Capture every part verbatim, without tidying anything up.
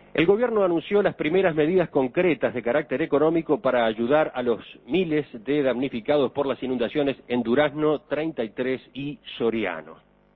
El gobierno anunció las primeras medidas concretas de carácter económico para ayudar a los miles de damnificados por las inundaciones en Durazno, treinta y tres y Soriano.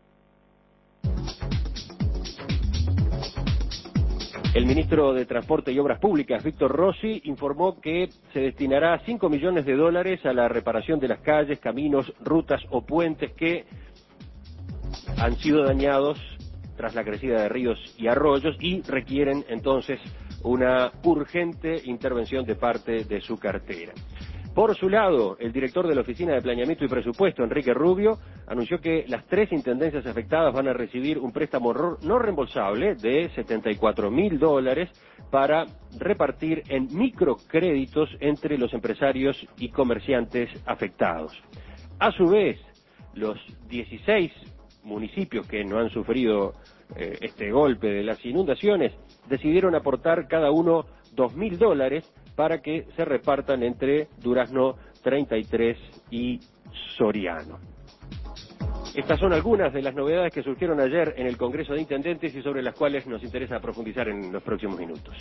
El ministro de Transporte y Obras Públicas, Víctor Rossi, informó que se destinará cinco millones de dólares a la reparación de las calles, caminos, rutas o puentes que han sido dañados tras la crecida de ríos y arroyos y requieren entonces una urgente intervención de parte de su cartera. Por su lado, el director de la Oficina de Planeamiento y Presupuesto, Enrique Rubio, anunció que las tres intendencias afectadas van a recibir un préstamo no reembolsable de setenta y cuatro mil dólares para repartir en microcréditos entre los empresarios y comerciantes afectados. A su vez, los dieciséis municipios que no han sufrido eh, este golpe de las inundaciones decidieron aportar cada uno dos mil dólares para que se repartan entre Durazno, treinta y tres y Soriano. Estas son algunas de las novedades que surgieron ayer en el Congreso de Intendentes y sobre las cuales nos interesa profundizar en los próximos minutos.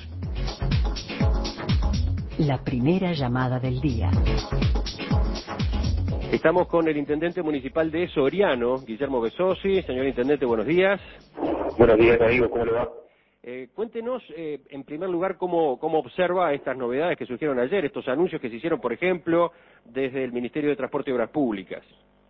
La primera llamada del día. Estamos con el intendente municipal de Soriano, Guillermo Besosi. Señor intendente, buenos días. Buenos días, amigo, ¿cómo le va? Eh, cuéntenos, eh, en primer lugar, cómo, cómo observa estas novedades que surgieron ayer, estos anuncios que se hicieron, por ejemplo, desde el Ministerio de Transporte y Obras Públicas.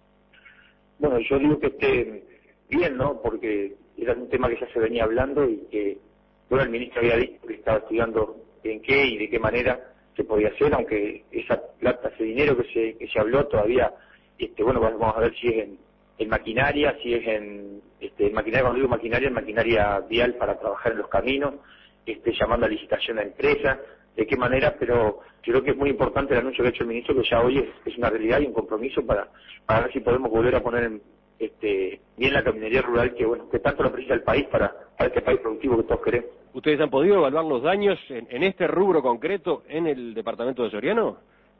Bueno, yo digo que esté bien, ¿no? Porque era un tema que ya se venía hablando y que, bueno, el ministro había dicho que estaba estudiando en qué y de qué manera se podía hacer, aunque esa plata, ese dinero que se, que se habló todavía, este, bueno, vamos a ver si es en, en maquinaria, si es en, este, en maquinaria, cuando digo maquinaria, en maquinaria vial para trabajar en los caminos, este, llamando a licitación a empresas, de qué manera, pero yo creo que es muy importante el anuncio que ha hecho el ministro, que ya hoy es, es una realidad y un compromiso para, para ver si podemos volver a poner en, este, bien la caminería rural que, bueno, que tanto lo precisa el país para, para este país productivo que todos queremos. ¿Ustedes han podido evaluar los daños en, en este rubro concreto en el departamento de Soriano?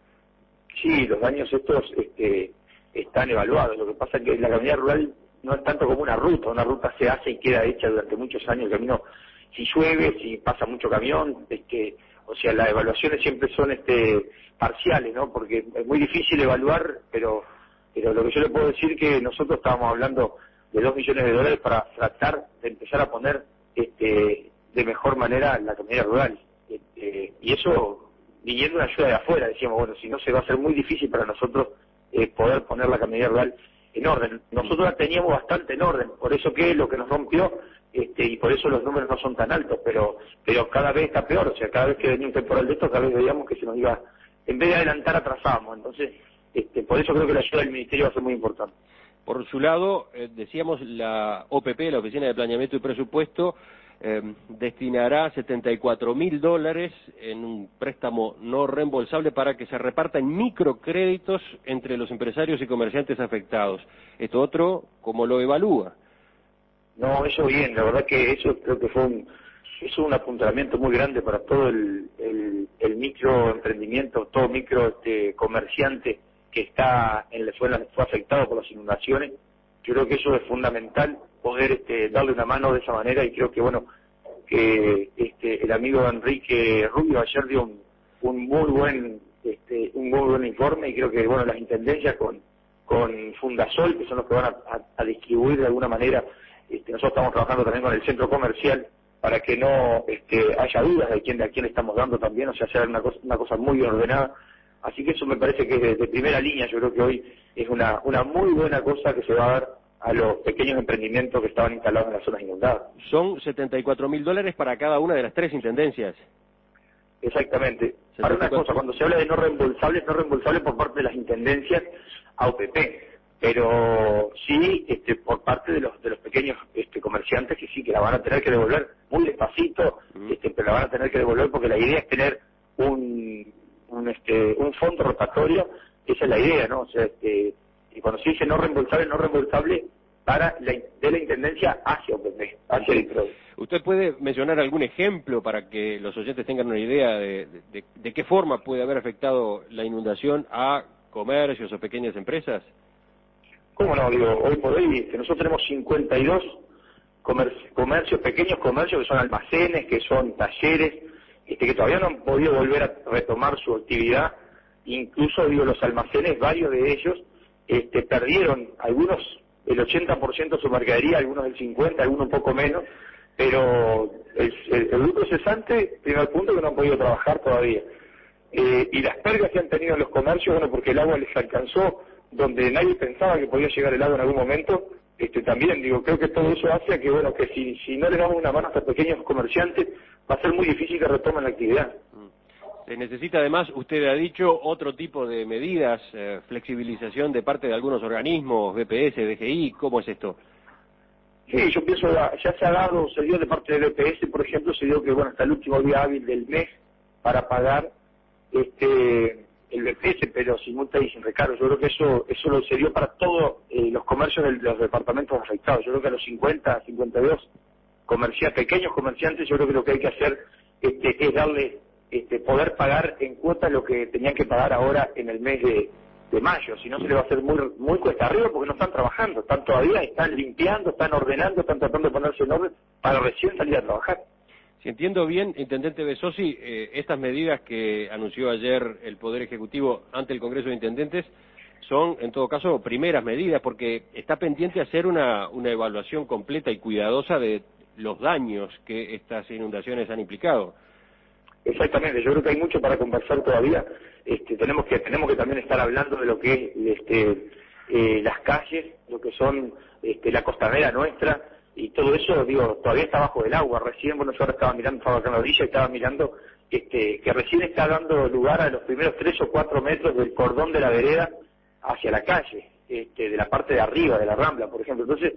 Sí, los daños estos este, están evaluados. Lo que pasa es que la caminería rural no es tanto como una ruta. Una ruta se hace y queda hecha durante muchos años. El camino, si llueve, si pasa mucho camión, este, o sea, las evaluaciones siempre son este, parciales, ¿no? Porque es muy difícil evaluar, pero, pero lo que yo le puedo decir es que nosotros estábamos hablando de dos millones de dólares para tratar de empezar a poner este, de mejor manera la caminería rural. Este, y eso, viniendo una ayuda de afuera, decíamos, bueno, si no se va a hacer muy difícil para nosotros eh, poder poner la caminería rural en orden. Nosotros la teníamos bastante en orden, por eso que lo que nos rompió, este, y por eso los números no son tan altos, pero pero cada vez está peor, o sea, cada vez que venía un temporal de esto, cada vez veíamos que se nos iba, en vez de adelantar, atrasábamos. Entonces, este, por eso creo que la ayuda del Ministerio va a ser muy importante. Por su lado, eh, decíamos, la O P P, la Oficina de Planeamiento y Presupuesto, eh, destinará setenta y cuatro mil dólares en un préstamo no reembolsable para que se reparta en microcréditos entre los empresarios y comerciantes afectados. Esto otro, ¿cómo lo evalúa? No, eso bien, la verdad que eso creo que fue un, es un apuntalamiento muy grande para todo el, el, el microemprendimiento, todo micro este, comerciante que está en la zona, fue afectado por las inundaciones. Yo creo que eso es fundamental, poder este, darle una mano de esa manera, y creo que bueno, que este, el amigo Enrique Rubio ayer dio un, un muy buen este, un muy buen informe, y creo que bueno, las intendencias con, con Fundasol, que son los que van a, a, a distribuir de alguna manera, este, nosotros estamos trabajando también con el centro comercial para que no este, haya dudas de quién de a quién le estamos dando también, o sea, hacer una cosa, una cosa muy ordenada. Así que eso me parece que es de, de primera línea. Yo creo que hoy es una, una muy buena cosa que se va a dar a los pequeños emprendimientos que estaban instalados en las zonas inundadas. Son setenta y cuatro mil dólares para cada una de las tres intendencias. Exactamente. Para una cosa, cuando se habla de no reembolsables, no reembolsables por parte de las intendencias a O P P, pero sí este, por parte de los de los pequeños este, comerciantes, que sí, que la van a tener que devolver muy despacito, mm. este, pero la van a tener que devolver porque la idea es tener un un, este, un fondo rotatorio. Esa es la idea, ¿no? O sea, este, y cuando se dice no reembolsable, no reembolsable para la, de la intendencia hacia O P P, hacia el I P R O E. ¿Usted puede mencionar algún ejemplo para que los oyentes tengan una idea de, de, de qué forma puede haber afectado la inundación a comercios o pequeñas empresas? ¿Cómo no? Digo, hoy por hoy este, nosotros tenemos cincuenta y dos comercio, comercios, pequeños comercios que son almacenes, que son talleres, este, que todavía no han podido volver a retomar su actividad. Incluso, digo, los almacenes, varios de ellos, este, perdieron, algunos el ochenta por ciento de su mercadería, algunos el cincuenta por ciento, algunos un poco menos, pero el, el, el lucro cesante, primer punto, que no han podido trabajar todavía. Eh, y las pérdidas que han tenido en los comercios, bueno, porque el agua les alcanzó donde nadie pensaba que podía llegar el agua en algún momento, este, también, digo, creo que todo eso hace a que, bueno, que si, si no le damos una mano a estos pequeños comerciantes, va a ser muy difícil que retomen la actividad. Se necesita además, usted ha dicho, otro tipo de medidas, eh, flexibilización de parte de algunos organismos, B P S, D G I, ¿cómo es esto? Sí, yo pienso, ya se ha dado, se dio de parte del B P S, por ejemplo, se dio que, bueno, hasta el último día hábil del mes para pagar este el B P S, pero sin multa y sin recargo. Yo creo que eso eso lo se dio para todos eh, los comercios de los departamentos afectados. Yo creo que a los cincuenta, cincuenta y dos comerciantes, pequeños comerciantes, yo creo que lo que hay que hacer este, es darle, este, poder pagar en cuotas lo que tenían que pagar ahora en el mes de, de mayo. Si no, se le va a hacer muy muy cuesta arriba porque no están trabajando, están todavía, están limpiando, están ordenando, están tratando de ponerse en orden para recién salir a trabajar. Si entiendo bien, Intendente Besosi, eh, estas medidas que anunció ayer el Poder Ejecutivo ante el Congreso de Intendentes son, en todo caso, primeras medidas, porque está pendiente hacer una, una evaluación completa y cuidadosa de los daños que estas inundaciones han implicado. Exactamente, yo creo que hay mucho para conversar todavía. Este, tenemos que tenemos que también estar hablando de lo que es este, eh, las calles, lo que son este, la costanera nuestra, y todo eso, digo, todavía está bajo el agua. Recién, bueno, yo ahora estaba mirando, estaba acá en la orilla y estaba mirando este, que recién está dando lugar a los primeros tres o cuatro metros del cordón de la vereda hacia la calle, este, de la parte de arriba, de la Rambla, por ejemplo. Entonces,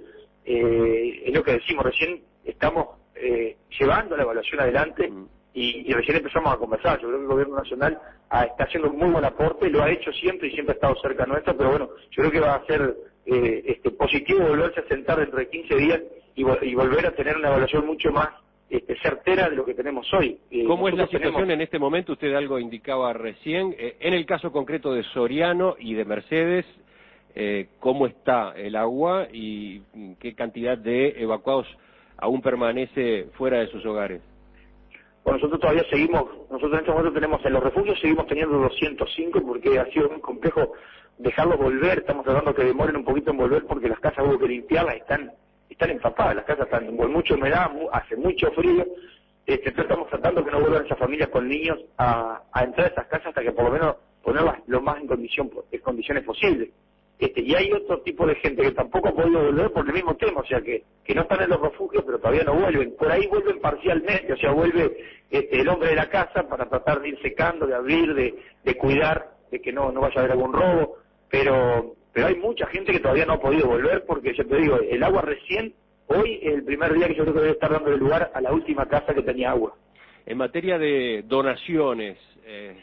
eh, es lo que decimos, recién estamos eh, llevando la evaluación adelante y, y recién empezamos a conversar. Yo creo que el Gobierno Nacional ah, está haciendo un muy buen aporte, lo ha hecho siempre y siempre ha estado cerca nuestra, pero bueno, yo creo que va a ser eh, este, positivo volverse a sentar dentro de quince días y, y volver a tener una evaluación mucho más este, certera de lo que tenemos hoy. Eh, ¿Cómo es la situación tenemos... en este momento? Usted algo indicaba recién. Eh, en el caso concreto de Soriano y de Mercedes, eh, ¿cómo está el agua y qué cantidad de evacuados aún permanece fuera de sus hogares? Bueno, nosotros todavía seguimos, nosotros en este momento tenemos, en los refugios seguimos teniendo doscientos cinco porque ha sido muy complejo dejarlos volver, estamos tratando que demoren un poquito en volver porque las casas hubo que limpiarlas, están están empapadas, las casas están con mucha humedad, mu hace mucho frío, este, entonces estamos tratando que no vuelvan esas familias con niños a, a entrar a esas casas hasta que por lo menos ponerlas lo más en, condición, en condiciones posibles. Este, y hay otro tipo de gente que tampoco ha podido volver por el mismo tema, o sea, que, que no están en los refugios, pero todavía no vuelven. Por ahí vuelven parcialmente, o sea, vuelve este, el hombre de la casa para tratar de ir secando, de abrir, de, de cuidar, de que no, no vaya a haber algún robo, pero pero hay mucha gente que todavía no ha podido volver porque, yo te digo, el agua recién, hoy es el primer día que yo creo que debe estar dando lugar a la última casa que tenía agua. En materia de donaciones, eh,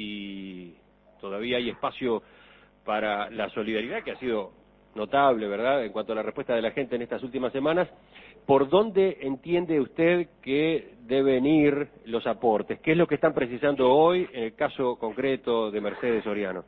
si todavía hay espacio para la solidaridad, que ha sido notable, ¿verdad?, en cuanto a la respuesta de la gente en estas últimas semanas, ¿por dónde entiende usted que deben ir los aportes? ¿Qué es lo que están precisando hoy en el caso concreto de Mercedes Soriano?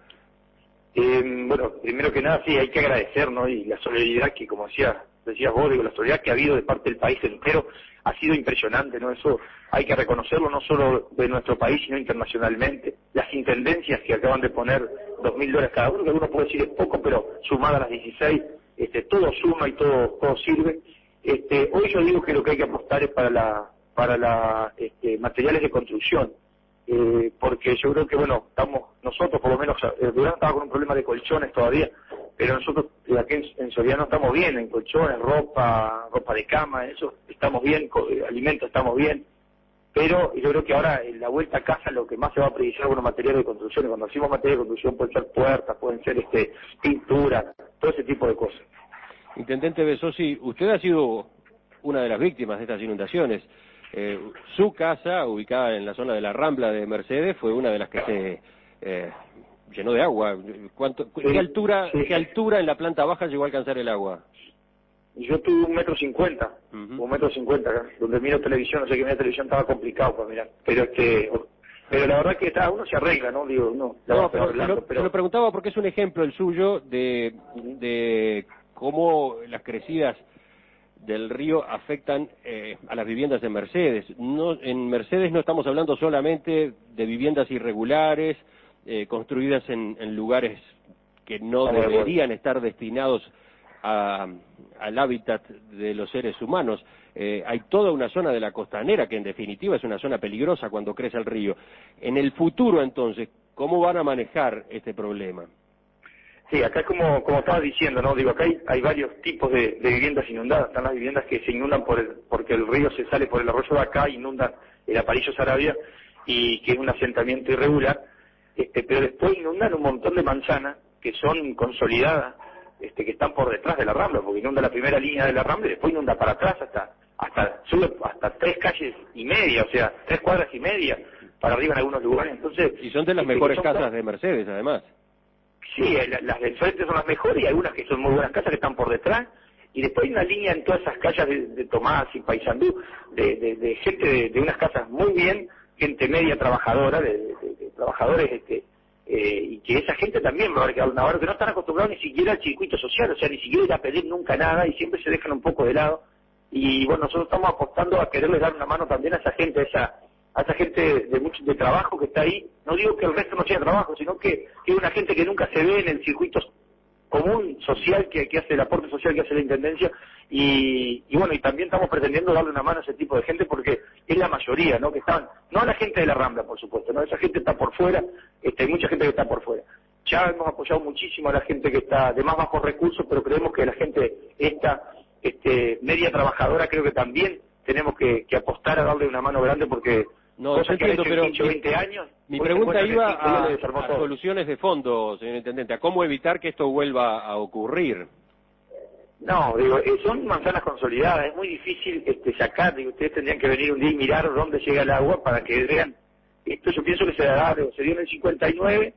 Eh, bueno, primero que nada, sí, hay que agradecer, ¿no? Y la solidaridad que, como decía, decías vos, digo, la solidaridad que ha habido de parte del país entero ha sido impresionante, ¿no? Eso hay que reconocerlo no solo de nuestro país, sino internacionalmente. Las intendencias que acaban de poner dos mil dólares cada uno, que uno puede decir es poco, pero sumada a las dieciséis, este, todo suma y todo, todo sirve. Este, hoy yo digo que lo que hay que apostar es para la, para la, este, materiales de construcción. Eh, porque yo creo que, bueno, estamos, nosotros por lo menos, eh, Durán estaba con un problema de colchones todavía, pero nosotros eh, aquí en, en Soriano estamos bien, en colchones, ropa, ropa de cama, eso estamos bien, co eh, alimentos estamos bien, pero yo creo que ahora en la vuelta a casa lo que más se va a priorizar son los materiales de construcción, y cuando decimos materiales de construcción pueden ser puertas, pueden ser este pintura, todo ese tipo de cosas. Intendente Besosi, usted ha sido una de las víctimas de estas inundaciones. Eh, su casa, ubicada en la zona de la Rambla de Mercedes, fue una de las que se eh, llenó de agua. ¿Cuánto, sí, ¿qué altura, sí. qué altura en la planta baja llegó a alcanzar el agua? Yo tuve un metro cincuenta, Uh-huh. un metro cincuenta acá, donde miro televisión, no sé que mira televisión estaba complicado para mirar, pero este, pero la verdad que está, uno se arregla, ¿no? Digo, no, no, pero, hablando, se lo, pero se lo preguntaba porque es un ejemplo el suyo de, uh-huh. de cómo las crecidas del río afectan eh, a las viviendas de Mercedes. No, en Mercedes no estamos hablando solamente de viviendas irregulares, eh, construidas en, en lugares que no Ah, deberían bueno. estar destinados a, al hábitat de los seres humanos. Eh, hay toda una zona de la costanera que en definitiva es una zona peligrosa cuando crece el río. En el futuro, entonces, ¿cómo van a manejar este problema? Sí, acá como, como estaba diciendo, ¿no? Digo, acá hay, hay varios tipos de, de viviendas inundadas. Están las viviendas que se inundan por el, porque el río se sale por el arroyo de acá, inunda el Aparicio Saravia, y que es un asentamiento irregular, este, pero después inundan un montón de manzanas que son consolidadas, este, que están por detrás de la Rambla, porque inunda la primera línea de la Rambla y después inunda para atrás hasta, hasta, sube hasta tres calles y media, o sea, tres cuadras y media para arriba en algunos lugares. Entonces, Y son de las este, mejores son casas de Mercedes, además. Sí, la- las del frente son las mejores y algunas que son muy buenas casas que están por detrás. Y después hay una línea en todas esas calles de, de Tomás y Paysandú, de, de, de gente de, de unas casas muy bien, gente media trabajadora, de, de- de- de trabajadores, este, eh, y que esa gente también va a haber que dar una mano, que no están acostumbrados ni siquiera al circuito social, o sea, ni siquiera ir a pedir nunca nada y siempre se dejan un poco de lado. Y bueno, nosotros estamos apostando a quererles dar una mano también a esa gente, a esa a esa gente de mucho de trabajo que está ahí. No digo que el resto no sea trabajo, sino que, que es una gente que nunca se ve en el circuito común social que, que hace el aporte social que hace la Intendencia, y, y bueno, y también estamos pretendiendo darle una mano a ese tipo de gente porque es la mayoría, ¿no? Que están, no a la gente de la Rambla, por supuesto, ¿no? Esa gente está por fuera, este, hay mucha gente que está por fuera. Ya hemos apoyado muchísimo a la gente que está de más bajos recursos, pero creemos que la gente esta, este, media trabajadora, creo que también tenemos que, que apostar a darle una mano grande porque No, cosas que han entiendo, hecho en pero quince o veinte años. mi hoy se pregunta encuentran en iba cinco días a, le desarmó a todo. soluciones de fondo, señor Intendente, a cómo evitar que esto vuelva a ocurrir. No, digo, eh, son manzanas consolidadas, es muy difícil este, sacar, digo, ustedes tendrían que venir un día y mirar dónde llega el agua para que vean. Esto yo pienso que se da, digo, se dio en el cincuenta y nueve,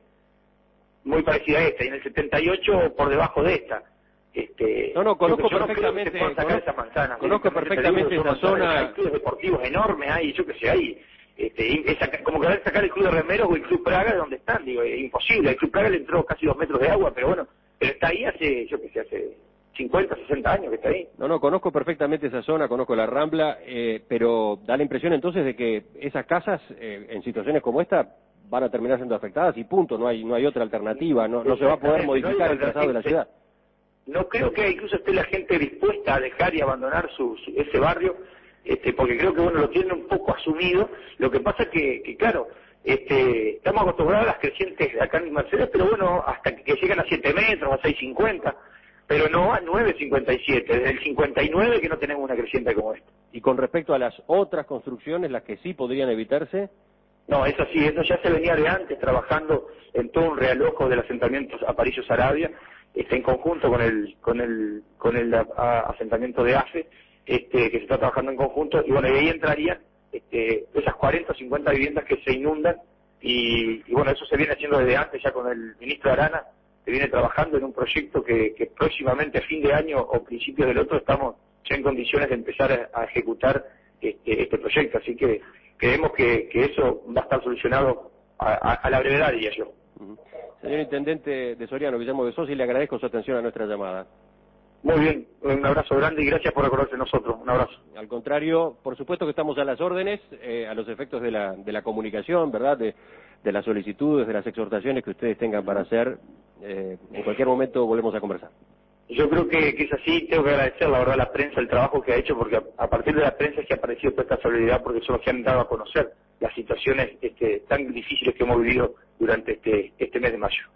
muy parecida a esta, y en el setenta y ocho por debajo de esta. Este, No, no, conozco yo no creo que perfectamente, se puedan sacar conozco, esas manzanas. conozco Directamente perfectamente te digo, esa son manzanas, zona. hay clubes deportivos enormes, hay, yo qué sé, hay, este, y es saca- como querer sacar el Club de Remeros o el Club Praga de donde están, digo, es imposible. El Club Praga le entró casi dos metros de agua, pero bueno, pero está ahí hace, yo qué sé, hace cincuenta, sesenta años que está ahí. No, no, conozco perfectamente esa zona, conozco la Rambla, eh, pero da la impresión entonces de que esas casas, eh, en situaciones como esta, van a terminar siendo afectadas y punto, no hay no hay otra alternativa, no, no se va a poder Exactamente, no hay modificar el trazado de la alternativa. ciudad. No creo que incluso esté la gente dispuesta a dejar y abandonar su, su- ese barrio, este, porque creo que bueno lo tienen un poco asumido. Lo que pasa que, que claro, este, estamos acostumbrados a las crecientes acá en Mercedes, pero bueno, hasta que, que llegan a siete metros, a seis cincuenta, pero no a nueve cincuenta y siete, desde el cincuenta y nueve que no tenemos una creciente como esta. Y con respecto a las otras construcciones, las que sí podrían evitarse, No, eso sí, eso ya se venía de antes trabajando en todo un realojo del asentamiento Aparicio Saravia, este, en conjunto con el con el con el a- a- asentamiento de AFE, este, que se está trabajando en conjunto, y bueno, y ahí entrarían este, esas cuarenta o cincuenta viviendas que se inundan, y, y bueno, eso se viene haciendo desde antes, ya con el ministro Arana, se viene trabajando en un proyecto que, que próximamente a fin de año o principios del otro estamos ya en condiciones de empezar a, a ejecutar este, este proyecto, así que creemos que, que eso va a estar solucionado a, a, a la brevedad, diría yo. ujú. Señor Intendente de Soriano, Guillermo de Sosi, le agradezco su atención a nuestra llamada. Muy bien, un abrazo grande y gracias por acordarse de nosotros, un abrazo. Al contrario, por supuesto que estamos a las órdenes, eh, a los efectos de la, de la comunicación, ¿verdad?, de, de las solicitudes, de las exhortaciones que ustedes tengan para hacer. Eh, en cualquier momento volvemos a conversar. Yo creo que, que es así, tengo que agradecer la verdad a la prensa el trabajo que ha hecho, porque a, a partir de la prensa es que ha aparecido toda esta solidaridad, porque son los que han dado a conocer las situaciones este, tan difíciles que hemos vivido durante este, este mes de mayo.